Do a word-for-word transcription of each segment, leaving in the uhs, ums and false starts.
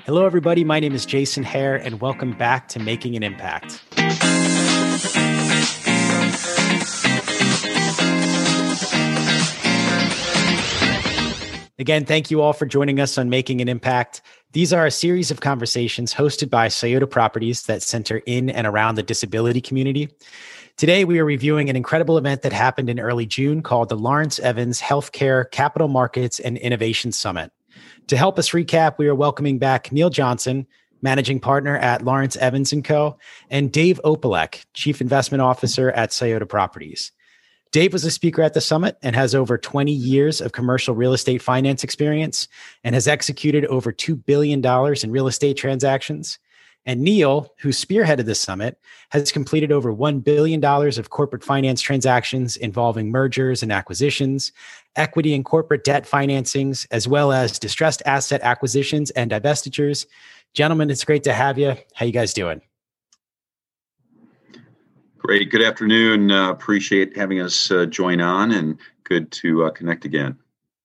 Hello, everybody. My name is Jason Hare, and welcome back to Making an Impact. Again, thank you all for joining us on Making an Impact. These are a series of conversations hosted by Scioto Properties that center in and around the disability community. Today, we are reviewing an incredible event that happened in early June called the Lawrence Evans Healthcare Capital Markets and Innovation Summit. To help us recap, we are welcoming back Neil Johnson, Managing Partner at Lawrence Evans and Co., and Dave Opalek, Chief Investment Officer at Scioto Properties. Dave was a speaker at the summit and has over twenty years of commercial real estate finance experience and has executed over two billion dollars in real estate transactions. And Neil, who spearheaded the summit, has completed over one billion dollars of corporate finance transactions involving mergers and acquisitions, equity and corporate debt financings, as well as distressed asset acquisitions and divestitures. Gentlemen, it's great to have you. How you guys doing? Great. Good afternoon. Uh, appreciate having us uh, join on, and good to uh, connect again.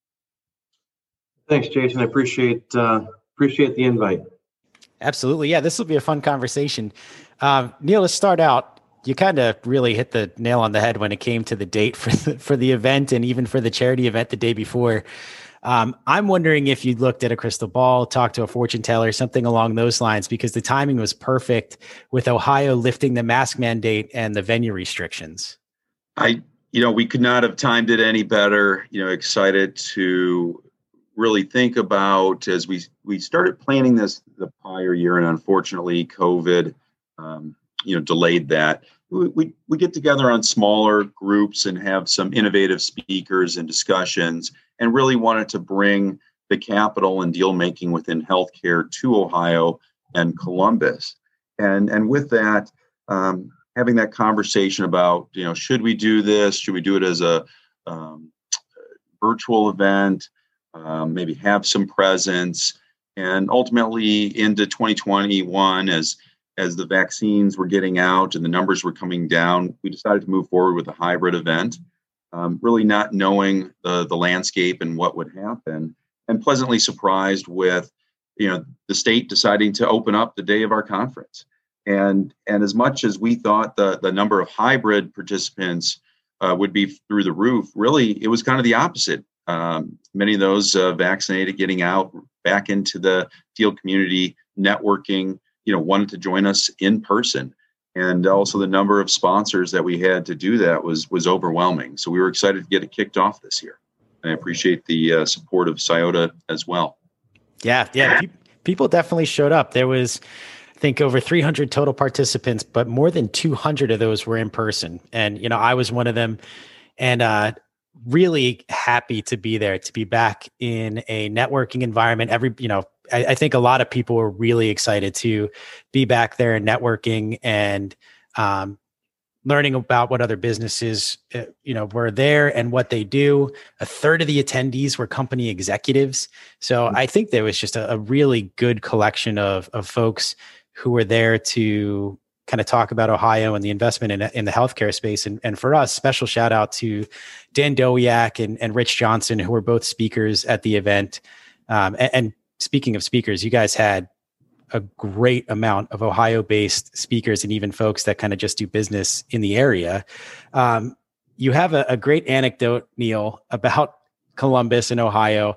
Thanks, Jason. I appreciate uh, appreciate the invite. Absolutely. Yeah, this will be a fun conversation. Um, Neil, let's start out. You kind of really hit the nail on the head when it came to the date for the, for the event and even for the charity event the day before. Um, I'm wondering if you looked at a crystal ball, talked to a fortune teller, something along those lines, because the timing was perfect with Ohio lifting the mask mandate and the venue restrictions. I, you know, we could not have timed it any better. You know, excited to really think about as we we started planning this the prior year, and unfortunately COVID um, you know delayed that. We, we we get together on smaller groups and have some innovative speakers and discussions, and really wanted to bring the capital and deal making within healthcare to Ohio and Columbus, and and with that um, having that conversation about, you know, should we do this? Should we do it as a um, virtual event? Um, maybe have some presence, and ultimately into twenty twenty-one, as as the vaccines were getting out and the numbers were coming down, we decided to move forward with a hybrid event, um, really not knowing the the landscape and what would happen, and pleasantly surprised with, you know, the state deciding to open up the day of our conference. And and as much as we thought the the number of hybrid participants uh, would be through the roof, really it was kind of the opposite. Um, many of those uh, vaccinated, getting out back into the field community, networking, you know, wanted to join us in person. And also the number of sponsors that we had to do that was was overwhelming. So we were excited to get it kicked off this year. And I appreciate the uh, support of Scioto as well. Yeah, yeah. Pe- people definitely showed up. There was, I think, over three hundred total participants, but more than two hundred of those were in person. And, you know, I was one of them. And, uh, really happy to be there, to be back in a networking environment. Every, you know, I, I think a lot of people were really excited to be back there and networking and um, learning about what other businesses, uh, you know, were there and what they do. A third of the attendees were company executives. So I think there was just a, a really good collection of of folks who were there to kind of talk about Ohio and the investment in, in the healthcare space. And, and for us, special shout out to Dan Dowiak and, and Rich Johnson, who were both speakers at the event. Um, and, and speaking of speakers, you guys had a great amount of Ohio-based speakers and even folks that kind of just do business in the area. Um, you have a, a great anecdote, Neil, about Columbus and Ohio,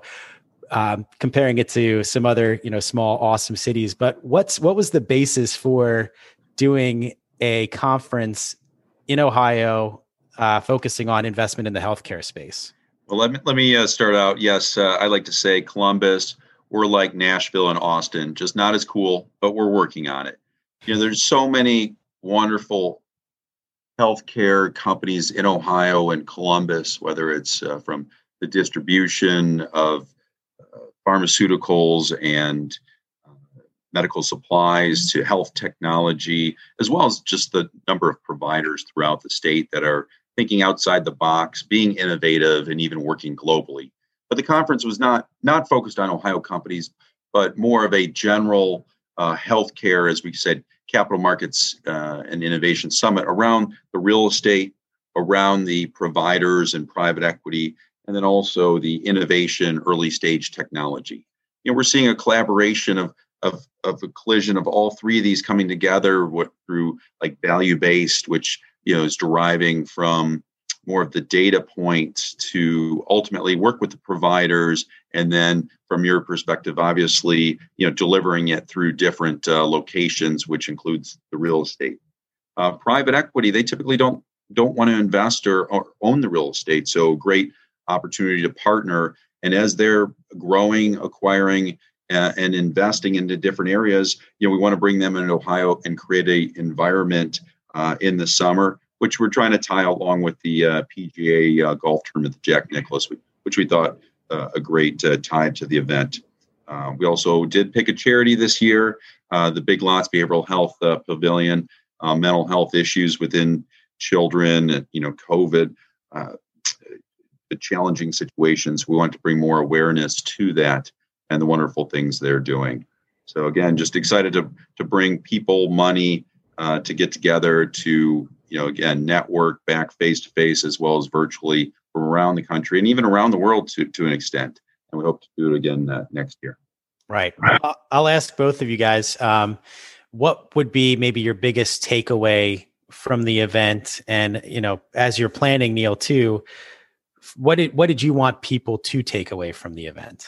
um, comparing it to some other, you know, small, awesome cities. But what's what was the basis for doing a conference in Ohio, uh, focusing on investment in the healthcare space? Well, let me let me uh, start out. Yes, uh, I like to say Columbus, we're like Nashville and Austin, just not as cool, but we're working on it. You know, there's so many wonderful healthcare companies in Ohio and Columbus, whether it's uh, from the distribution of uh, pharmaceuticals and medical supplies to health technology, as well as just the number of providers throughout the state that are thinking outside the box, being innovative, and even working globally. But the conference was not not focused on Ohio companies, but more of a general uh, healthcare, as we said, capital markets uh, and innovation summit around the real estate, around the providers and private equity, and then also the innovation, early stage technology. You know, we're seeing a collaboration of of, of a collision of all three of these coming together what, through like value-based, which, you know, is deriving from more of the data points to ultimately work with the providers. And then from your perspective, obviously, you know, delivering it through different uh, locations, which includes the real estate. Uh, private equity, they typically don't don't want to invest or, or own the real estate. So great opportunity to partner. And as they're growing, acquiring, uh, and investing into different areas, you know, we want to bring them into Ohio and create a environment uh, in the summer, which we're trying to tie along with the uh, P G A uh, golf tournament, the Jack Nicklaus, which we thought uh, a great uh, tie to the event. Uh, we also did pick a charity this year, uh, the Big Lots Behavioral Health uh, Pavilion, uh, mental health issues within children, you know, COVID, uh, the challenging situations. We want to bring more awareness to that and the wonderful things they're doing. So again, just excited to to bring people, money, uh, to get together to, you know, again, network back face to face as well as virtually from around the country and even around the world to, to an extent. And we hope to do it again uh, next year. Right. I'll, I'll ask both of you guys, um, what would be maybe your biggest takeaway from the event? And, you know, as you're planning, Neil, too, what did, what did you want people to take away from the event?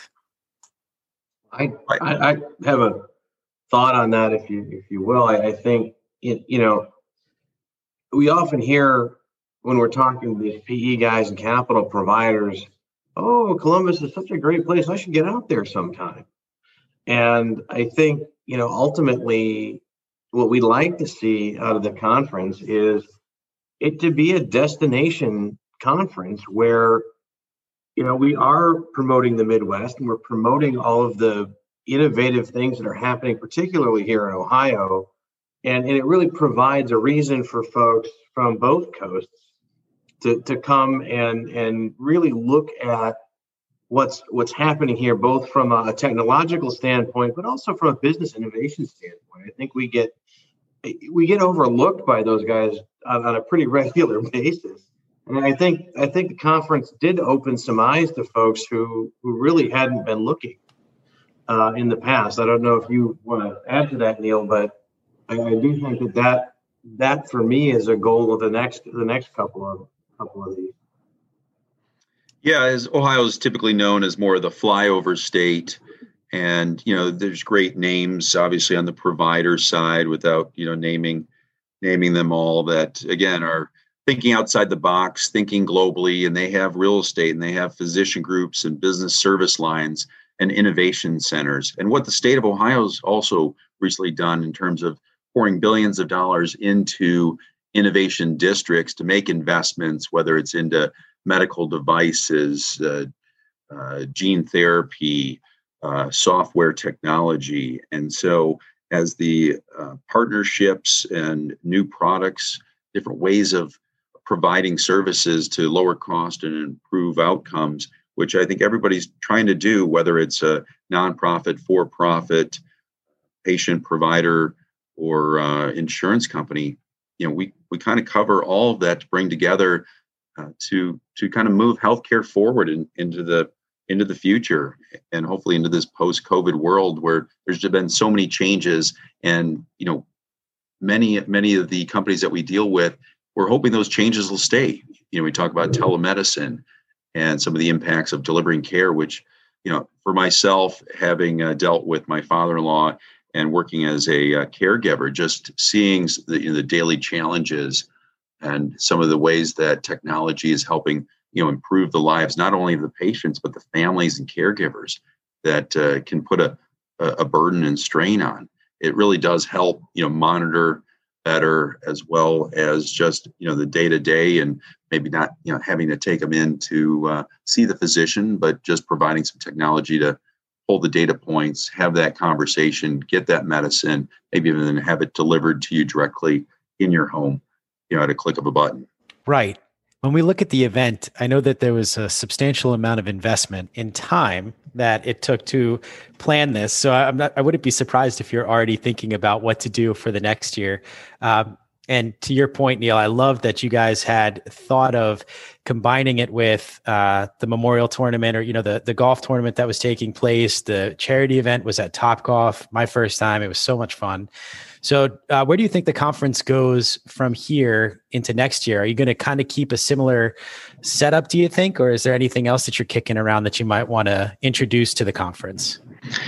I, I, I have a thought on that, if you, if you will. I, I think, it, you know, we often hear when we're talking to these P E guys and capital providers, oh, Columbus is such a great place, I should get out there sometime. And I think, you know, ultimately what we'd like to see out of the conference is it to be a destination conference where, you know, we are promoting the Midwest and we're promoting all of the innovative things that are happening, particularly here in Ohio. And, and it really provides a reason for folks from both coasts to, to come and, and really look at what's what's happening here, both from a technological standpoint, but also from a business innovation standpoint. I think we get we get overlooked by those guys on, on a pretty regular basis. And I think I think the conference did open some eyes to folks who who really hadn't been looking uh, in the past. I don't know if you want to add to that, Neil, but I, I do think that, that that for me is a goal of the next the next couple of couple of these. Yeah, as Ohio is typically known as more of the flyover state, and you know, there's great names obviously on the provider side, without you know naming naming them all, that again are thinking outside the box, thinking globally, and they have real estate and they have physician groups and business service lines and innovation centers. And what the state of Ohio has also recently done in terms of pouring billions of dollars into innovation districts to make investments, whether it's into medical devices, uh, uh, gene therapy, uh, software technology. And so as the uh, partnerships and new products, different ways of providing services to lower cost and improve outcomes, which I think everybody's trying to do, whether it's a nonprofit, for-profit, patient provider, or uh, insurance company, you know, we, we kind of cover all of that to bring together Uh, to to kind of move healthcare forward in, into the into the future, and hopefully into this post-COVID world where there's been so many changes, and you know many many of the companies that we deal with, we're hoping those changes will stay. You know, we talk about telemedicine and some of the impacts of delivering care, which you know, for myself, having uh, dealt with my father-in-law and working as a uh, caregiver, just seeing the, you know, the daily challenges and some of the ways that technology is helping, you know, improve the lives, not only of the patients, but the families and caregivers that uh, can put a, a burden and strain on. It really does help, you know, monitor better, as well as just, you know, the day to day, and maybe not, you know, having to take them in to uh, see the physician, but just providing some technology to pull the data points, have that conversation, get that medicine, maybe even have it delivered to you directly in your home, you know, at a click of a button. Right. When we look at the event, I know that there was a substantial amount of investment in time that it took to plan this. So I'm not, I wouldn't be surprised if you're already thinking about what to do for the next year. Um, And to your point, Neil, I love that you guys had thought of combining it with uh, the Memorial Tournament, or, you know, the, the golf tournament that was taking place. The charity event was at Topgolf. My first time. It was so much fun. So uh, where do you think the conference goes from here into next year? Are you going to kind of keep a similar setup, do you think? Or is there anything else that you're kicking around that you might want to introduce to the conference?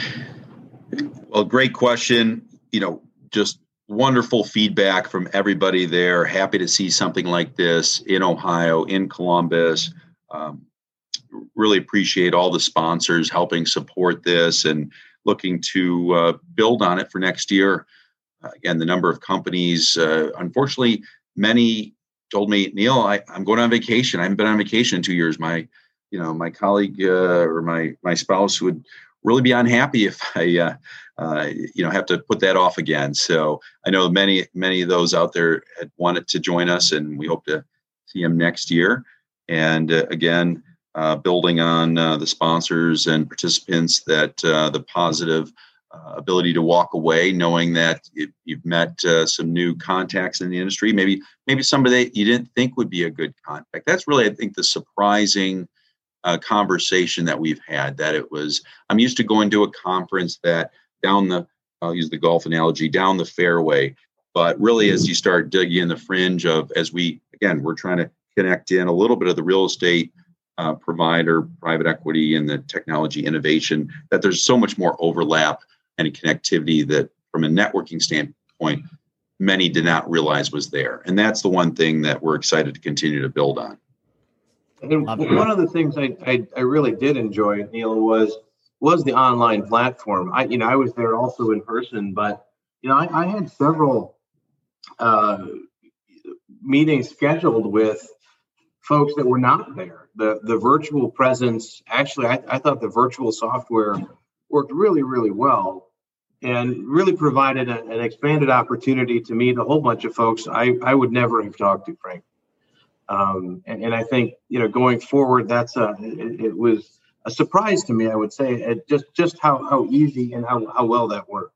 Well, great question. You know, just wonderful feedback from everybody there. Happy to see something like this in Ohio, in Columbus. Um, really appreciate all the sponsors helping support this and looking to uh, build on it for next year. Uh, again, the number of companies, uh, unfortunately, many told me, Neil, I, I'm going on vacation. I haven't been on vacation in two years. My, you know, my colleague uh, or my my spouse would really be unhappy if I, uh, uh, you know, have to put that off again. So I know many, many of those out there had wanted to join us, and we hope to see them next year. And uh, again, uh, building on uh, the sponsors and participants, that uh, the positive uh, ability to walk away knowing that it, you've met uh, some new contacts in the industry, maybe maybe somebody that you didn't think would be a good contact. That's really, I think, the surprising Uh, conversation that we've had, that it was, I'm used to going to a conference that down the, I'll use the golf analogy, down the fairway. But really, as you start digging in the fringe of, as we, again, we're trying to connect in a little bit of the real estate uh, provider, private equity, and the technology innovation, that there's so much more overlap and connectivity that from a networking standpoint, many did not realize was there. And that's the one thing that we're excited to continue to build on. And one of the things I, I, I really did enjoy, Neil, was was the online platform. I you know I was there also in person, but you know I, I had several uh, meetings scheduled with folks that were not there. The the virtual presence, actually, I, I thought the virtual software worked really, really well, and really provided a, an expanded opportunity to meet a whole bunch of folks I, I would never have talked to, Frank. Um, and, and I think, you know, going forward, that's a, it, it was a surprise to me, I would say, it just, just how, how easy and how, how well that worked.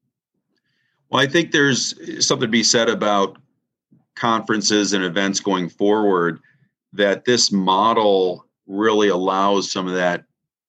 Well, I think there's something to be said about conferences and events going forward, that this model really allows some of that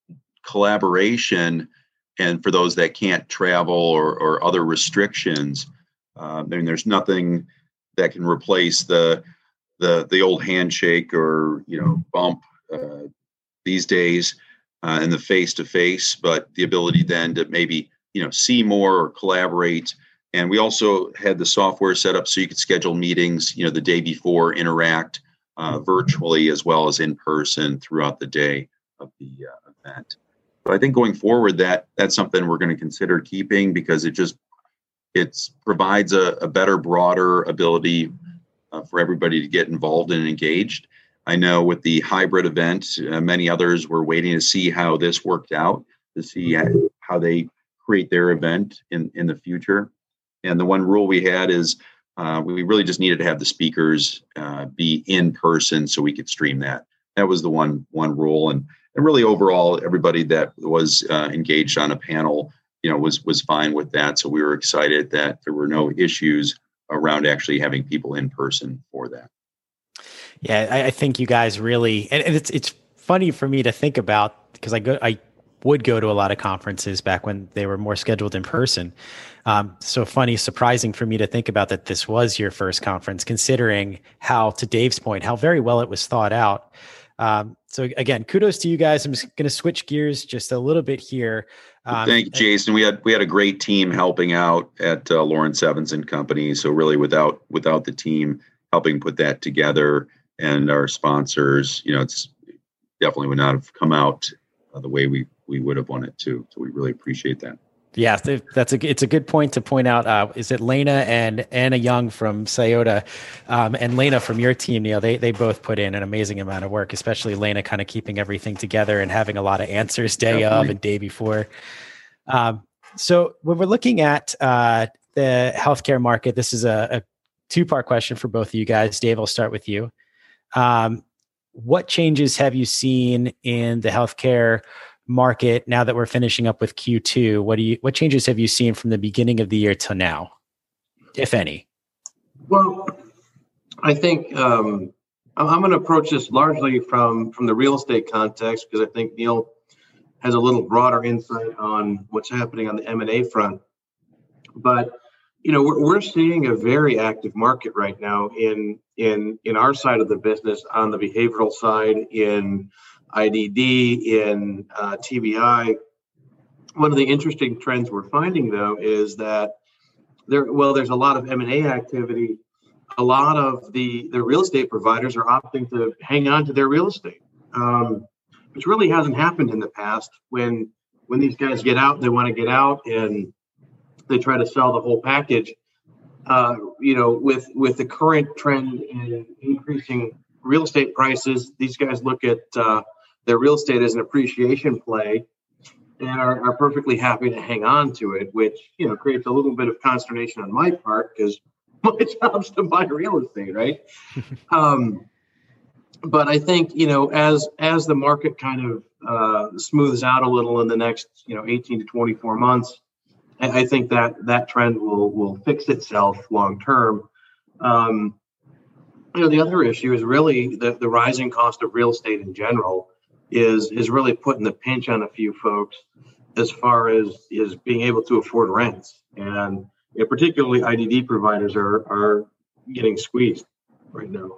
collaboration. And for those that can't travel or, or other restrictions, uh, I mean, there's nothing that can replace the the the old handshake or, you know, bump uh, these days uh, and the face to face, but the ability then to maybe, you know, see more or collaborate. And we also had the software set up so you could schedule meetings, you know, the day before, interact uh, virtually as well as in person throughout the day of the uh, event. But I think going forward, that that's something we're going to consider keeping, because it just it provides a, a better, broader ability uh, for everybody to get involved and engaged. I know with the hybrid event, uh, many others were waiting to see how this worked out, to see how they create their event in, in the future. And the one rule we had is uh, we really just needed to have the speakers uh, be in person so we could stream that. That was the one one rule. And and really overall, everybody that was uh, engaged on a panel, you know, was was fine with that. So we were excited that there were no issues around actually having people in person for that. Yeah, I, I think you guys really, and, and it's it's funny for me to think about, because I go I would go to a lot of conferences back when they were more scheduled in person. Um, so funny, surprising for me to think about that this was your first conference, considering how, to Dave's point, how very well it was thought out. Um, so again, kudos to you guys. I'm just going to switch gears just a little bit here. Um, Thank you, Jason. We had we had a great team helping out at uh, Lawrence Evans and Company. So really, without without the team helping put that together and our sponsors, you know, it's definitely would not have come out uh, the way we we would have wanted to. So we really appreciate that. Yeah, that's a it's a good point to point out. Uh, is it Lena and Anna Young from Scioto, um, and Lena from your team, Neil? They they both put in an amazing amount of work, especially Lena, kind of keeping everything together and having a lot of answers day Definitely. of and day before. Um, so when we're looking at uh, the healthcare market, this is a, a two part question for both of you guys. Dave, I'll start with you. Um, what changes have you seen in the healthcare market now that we're finishing up with Q two? What do you, what changes have you seen from the beginning of the year till now, if any? Well, I think um, I'm going to approach this largely from, from the real estate context, because I think Neil has a little broader insight on what's happening on the M and A front. But, you know, we're, we're seeing a very active market right now in, in, in our side of the business, on the behavioral side, in I D D, in uh, T B I. One of the interesting trends we're finding, though, is that there, well, there's a lot of M and A activity. A lot of the, the real estate providers are opting to hang on to their real estate, um, which really hasn't happened in the past. When when these guys get out, they want to get out, and they try to sell the whole package. Uh, you know, with with the current trend in increasing real estate prices, these guys look at uh, their real estate as an appreciation play, and are, are perfectly happy to hang on to it, which, you know, creates a little bit of consternation on my part, because my job's to buy real estate, right? um, but I think, you know, as as the market kind of uh, smooths out a little in the next, you know, eighteen to twenty-four months, I, I think that that trend will will fix itself long term. Um, you know, the other issue is really the, the rising cost of real estate in general is is really putting the pinch on a few folks as far as is being able to afford rents. And yeah, particularly I D D providers are are getting squeezed right now.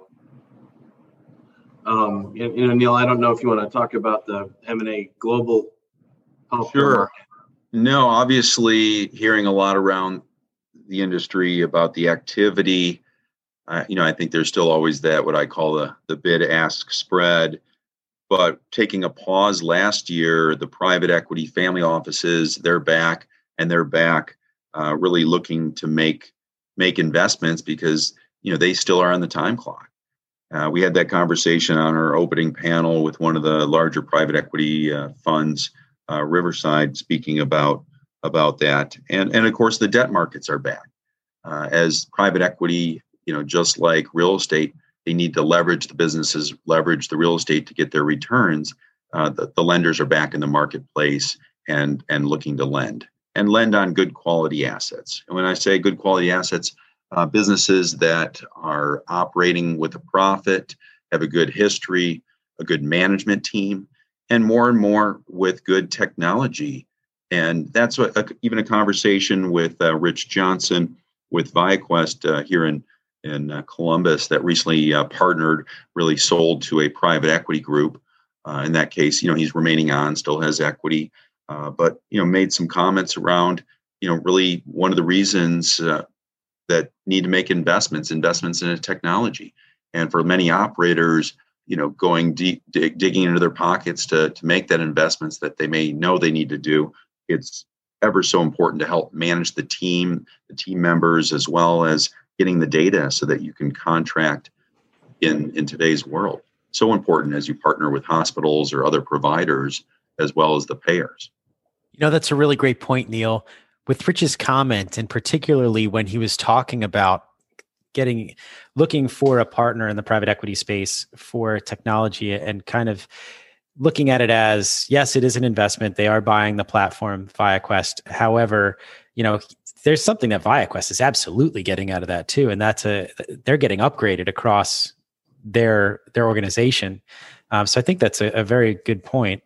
Um, you, you know, Neil, I don't know if you want to talk about the M and A global healthcare Sure. market. No, obviously hearing a lot around the industry about the activity. Uh, you know, I think there's still always that, what I call the, the bid-ask spread. But taking a pause last year, the private equity family offices, they're back, and they're back uh, really looking to make make investments, because, you know, they still are on the time clock. Uh, we had that conversation on our opening panel with one of the larger private equity uh, funds, uh, Riverside, speaking about about that. And, and of course, the debt markets are back. Uh, as private equity, you know, just like real estate, they need to leverage the businesses, leverage the real estate to get their returns. Uh, the, the lenders are back in the marketplace and, and looking to lend and lend on good quality assets. And when I say good quality assets, uh, businesses that are operating with a profit, have a good history, a good management team, and more and more with good technology. And that's what, uh, even a conversation with uh, Rich Johnson with ViaQuest uh, here in in uh, Columbus that recently uh, partnered, really sold to a private equity group. Uh, in that case, you know, he's remaining on, still has equity, uh, but, you know, made some comments around, you know, really one of the reasons uh, that need to make investments, investments in technology. And for many operators, you know, going deep, dig, digging into their pockets to, to make that investments that they may know they need to do, it's ever so important to help manage the team, the team members, as well as getting the data so that you can contract in, in today's world. So important as you partner with hospitals or other providers, as well as the payers. You know, that's a really great point, Neil. With Rich's comment, and particularly when he was talking about getting, looking for a partner in the private equity space for technology, and kind of looking at it as, yes, it is an investment. They are buying the platform ViaQuest. However, you know, there's something that ViaQuest is absolutely getting out of that too. And that's a, they're getting upgraded across their, their organization. Um, so I think that's a, a very good point.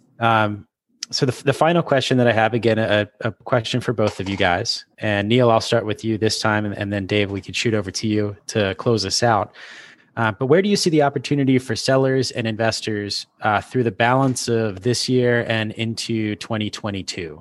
Um, so the, the final question that I have, again, a, a question for both of you guys, and Neil, I'll start with you this time. And, and then Dave, we could shoot over to you to close us out. Uh, but where do you see the opportunity for sellers and investors uh, through the balance of this year and into twenty twenty-two?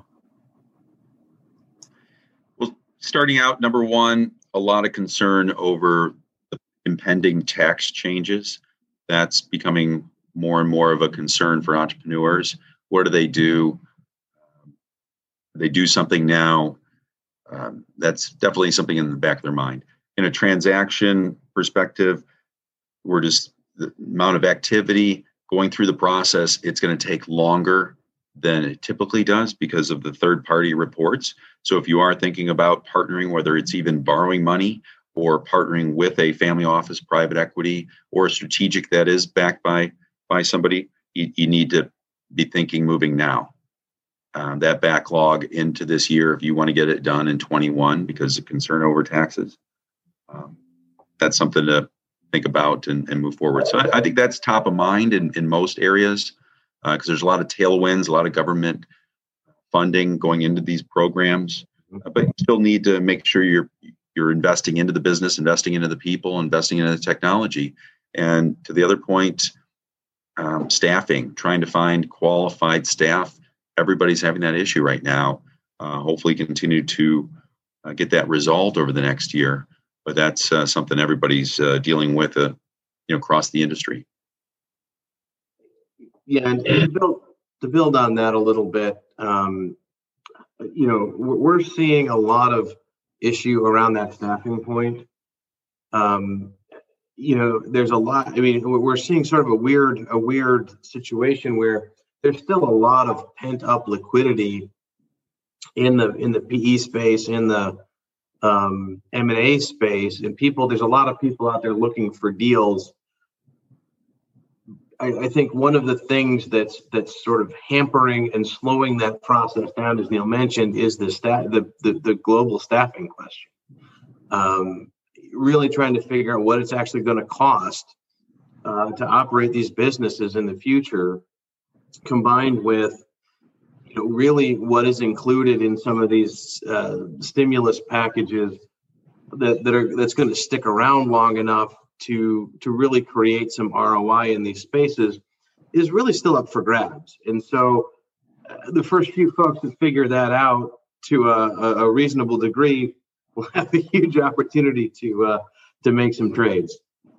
Well, starting out, number one, a lot of concern over the impending tax changes. That's becoming more and more of a concern for entrepreneurs. What do they do? They do something now. Um, that's definitely something in the back of their mind. In a transaction perspective, we're just, the amount of activity going through the process, it's going to take longer than it typically does because of the third-party reports. So if you are thinking about partnering, whether it's even borrowing money or partnering with a family office, private equity, or a strategic that is backed by by somebody, you, you need to be thinking moving now. Um, that backlog into this year, if you want to get it done in twenty-one because of concern over taxes. Um, that's something to think about and, and move forward. So I, I think that's top of mind in, in most areas because uh, there's a lot of tailwinds, a lot of government funding going into these programs, uh, but you still need to make sure you're you're investing into the business, investing into the people, investing into the technology. And to the other point, um, staffing, trying to find qualified staff. Everybody's having that issue right now. Uh, hopefully continue to uh, get that resolved over the next year. But that's uh, something everybody's uh, dealing with, uh, you know, across the industry. Yeah, and, and to, build, to build on that a little bit, um, you know, we're seeing a lot of issue around that staffing point. Um, you know, there's a lot. I mean, we're seeing sort of a weird, a weird situation where there's still a lot of pent up liquidity in the in the P E space, in the um, M and A space, and people. There's a lot of people out there looking for deals. I, I think one of the things that's that's sort of hampering and slowing that process down, as Neil mentioned, is the stat the the, the global staffing question. Um, really trying to figure out what it's actually going to cost uh, to operate these businesses in the future, combined with, you know, really what is included in some of these uh, stimulus packages that, that are that's going to stick around long enough to to really create some R O I in these spaces is really still up for grabs. And so uh, the first few folks that figure that out to a, a reasonable degree will have a huge opportunity to uh, to make some trades.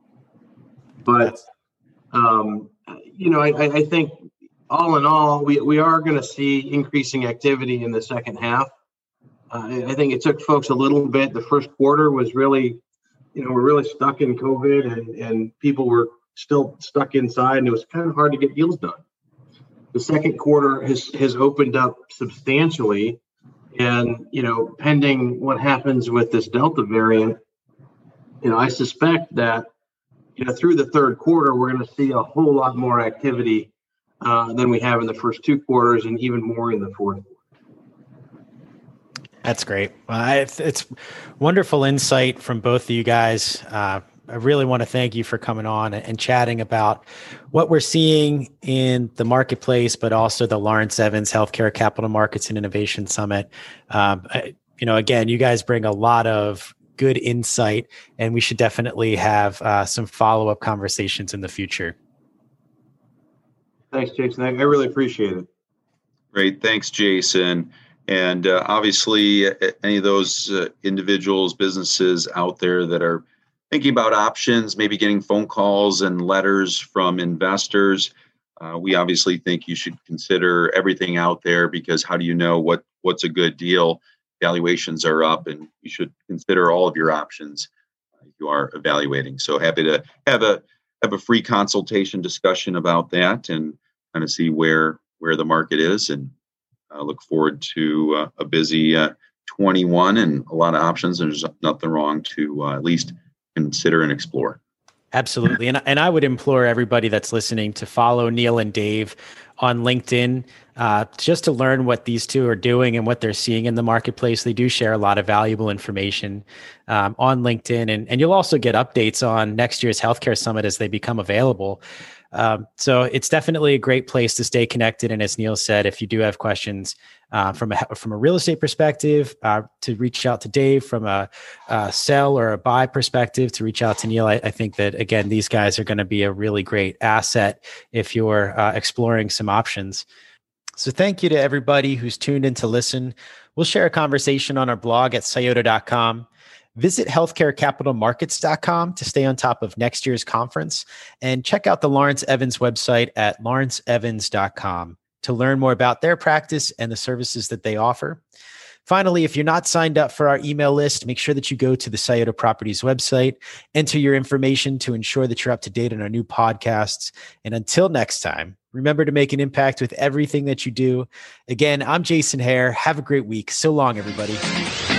But um, you know, I, I think all in all, we we are going to see increasing activity in the second half. Uh, I think it took folks a little bit. The first quarter was really, you know, we're really stuck in COVID, and and people were still stuck inside, and it was kind of hard to get deals done. The second quarter has has opened up substantially. And, you know, pending what happens with this Delta variant, you know, I suspect that, you know, through the third quarter, we're going to see a whole lot more activity uh, than we have in the first two quarters, and even more in the fourth quarter. That's great. Uh, it's, it's wonderful insight from both of you guys. Uh, I really want to thank you for coming on and chatting about what we're seeing in the marketplace, but also the Lawrence Evans Healthcare Capital Markets and Innovation Summit. Um, I, you know, again, you guys bring a lot of good insight, and we should definitely have uh, some follow-up conversations in the future. Thanks, Jason. I, I really appreciate it. Great. Thanks, Jason. And uh, obviously, any of those uh, individuals, businesses out there that are thinking about options, maybe getting phone calls and letters from investors, uh, we obviously think you should consider everything out there, because how do you know what what's a good deal? Valuations are up, and you should consider all of your options if you are evaluating. So happy to have a have a free consultation discussion about that and kind of see where where the market is, and uh, look forward to uh, a busy uh, twenty-one and a lot of options. And there's nothing wrong to uh, at least consider and explore. Absolutely. And, and I would implore everybody that's listening to follow Neil and Dave on LinkedIn, uh, just to learn what these two are doing and what they're seeing in the marketplace. They do share a lot of valuable information um, on LinkedIn, and, and you'll also get updates on next year's Healthcare Summit as they become available. Um, so it's definitely a great place to stay connected. And as Neil said, if you do have questions uh, from a from a real estate perspective, uh, to reach out to Dave. From a, a sell or a buy perspective, to reach out to Neil. I, I think that, again, these guys are going to be a really great asset if you're uh, exploring some options. So thank you to everybody who's tuned in to listen. We'll share a conversation on our blog at scioto dot com. Visit healthcare capital markets dot com to stay on top of next year's conference, and check out the Lawrence Evans website at lawrence evans dot com to learn more about their practice and the services that they offer. Finally, if you're not signed up for our email list, make sure that you go to the Scioto Properties website, enter your information to ensure that you're up to date on our new podcasts. And until next time, remember to make an impact with everything that you do. Again, I'm Jason Hare. Have a great week. So long, everybody.